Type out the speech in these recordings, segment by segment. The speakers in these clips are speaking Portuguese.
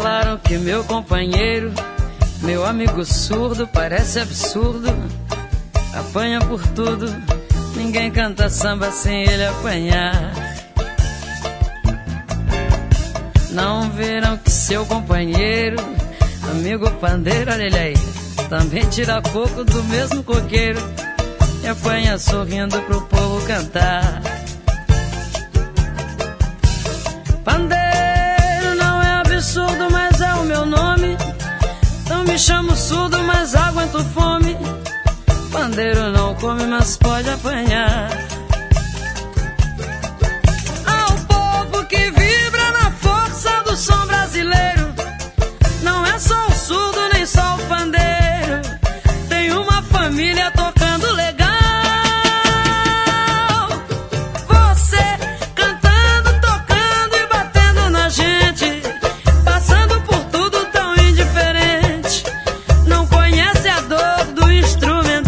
Falaram que meu companheiro, meu amigo surdo, parece absurdo, apanha por tudo. Ninguém canta samba sem ele apanhar. Não viram que seu companheiro, amigo pandeiro, olha ele aí, também tira coco do mesmo coqueiro e apanha sorrindo pro povo cantar. Pandeiro não é absurdo, mas é o meu nome. Não me chamo surdo, mas aguento fome. Pandeiro não come, mas pode apanhar. Ao povo que vibra na força do som brasileiro, não é só o surdo nem só o pandeiro, tem uma família tocando legal. Você cantando, tocando e batendo na gente, passando por tudo tão indiferente, não conhece a dor do instrumental.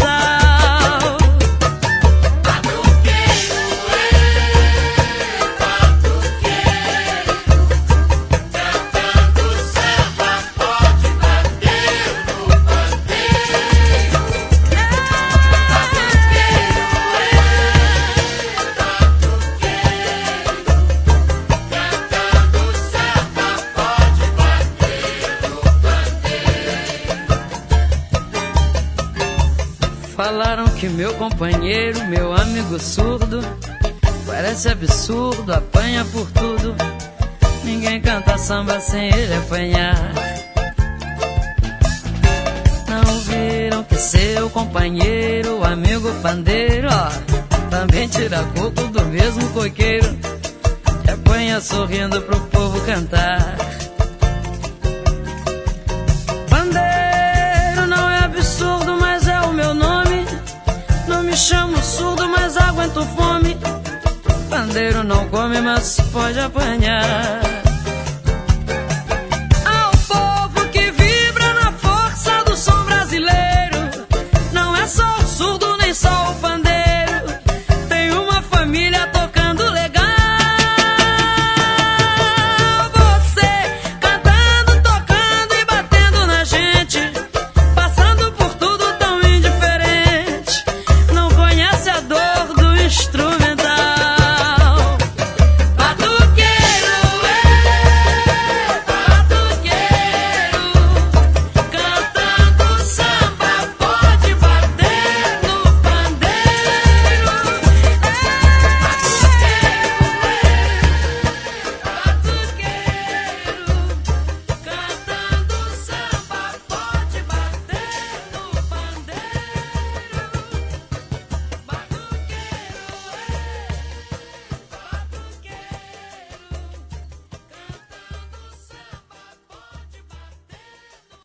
Falaram que meu companheiro, meu amigo surdo, parece absurdo, apanha por tudo. Ninguém canta samba sem ele apanhar. Não viram que seu companheiro, amigo pandeiro, ó, também tira coco do mesmo coqueiro e apanha sorrindo pro povo cantar. Pandeiro não é absurdo, mas é o meu nome. Não me chamo surdo, mas aguento fome. Pandeiro não come, mas pode apanhar.